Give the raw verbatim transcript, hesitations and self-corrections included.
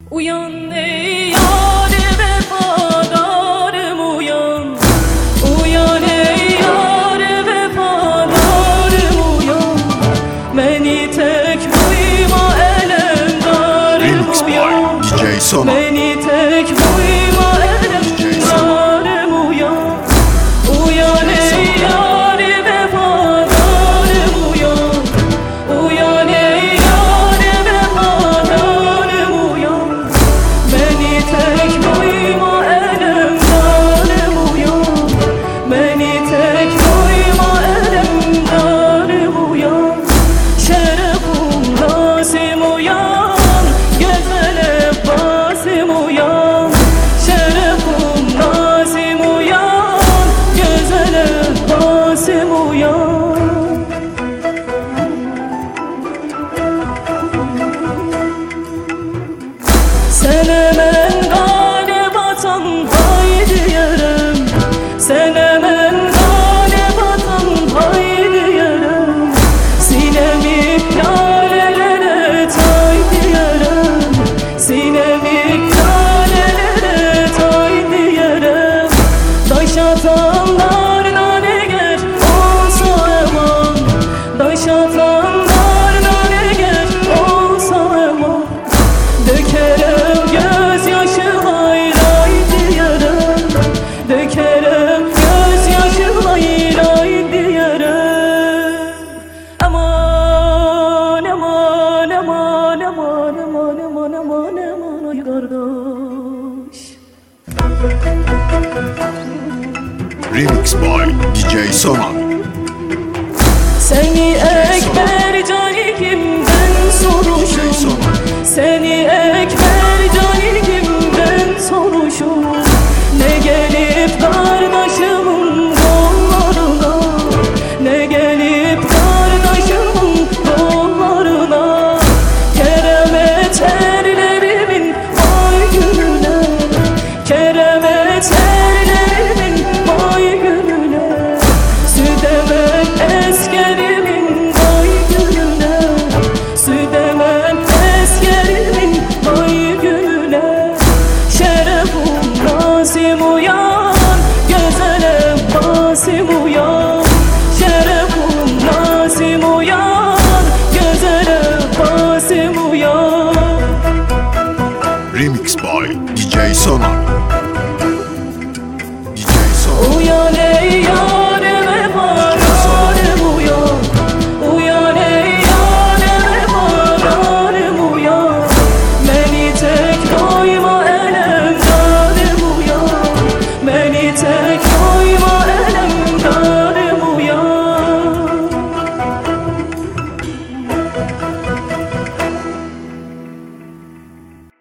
Uyan ey yâr-ı vefadarım uyan. Uyan ey yâr-ı vefadarım uyan. Beni tek buyma elemdarım uyan. Beni tek buyma elemdarım uyan. Uyan ey yâr-ı vefadarım uyan. Uyan ey yâr-ı vefadarım uyan. Beni tek buyma elemdarım uyan. Beni tek buyma elemdarım uyan. Şerefum nazim uyan. Güzel Abbasım uyan. Şerefum nazim uyan. Güzel Abbasım uyan. Sen hemen galip atan haydi yarım. Sen hemen galip atan haydi yarım. Sinemi lalelere taydi yarım. Sinemi lalelere taydi yarım. Daş atanlarla ne geç olsa eman. Daş atanlarla ne geç olsa eman. Dökerim gözyaşı haylaydı yarım. Dökerim gözyaşı haylaydı yarım. Aman aman aman aman aman aman aman aman ay kardeş. Remix by D J Sonar. Seni ekber cani kimden soruşum. Seni ekber cani kimden soruşum. Ne gelip kardeşimin kollarına. Ne gelip kardeşimin kollarına. Keremet erlerimin ay gününe. Keremet erlerimin ay gününe. Südemen eskerimin ay gününe. Südemen eskerimin ay gününe. Şerefum nazim uyan. Güzel Abbasım uyan. Şerefum nazim uyan. Güzel Abbasım uyan. Remix by D J Sonar.